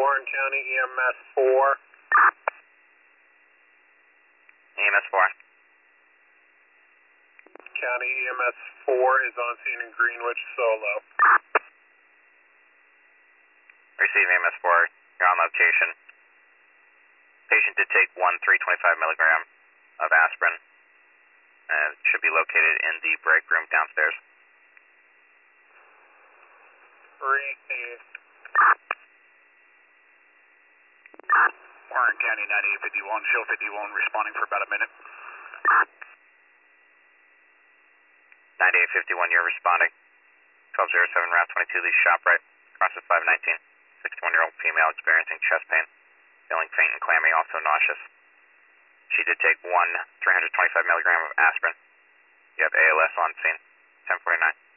Warren County EMS 4. EMS 4. County EMS 4 is on scene in Greenwich, Solo. Receive EMS 4. You're on location. Patient did take 325 milligram of aspirin and should be located in the break room downstairs. Receive. Warren County 9851, show 51 responding for about a minute. 9851, you're responding. 1207 Route 22, lease ShopRite, crosses 519. 61-year-old female experiencing chest pain, feeling faint and clammy, also nauseous. She did take 325 milligram of aspirin. You have ALS on scene. 1049.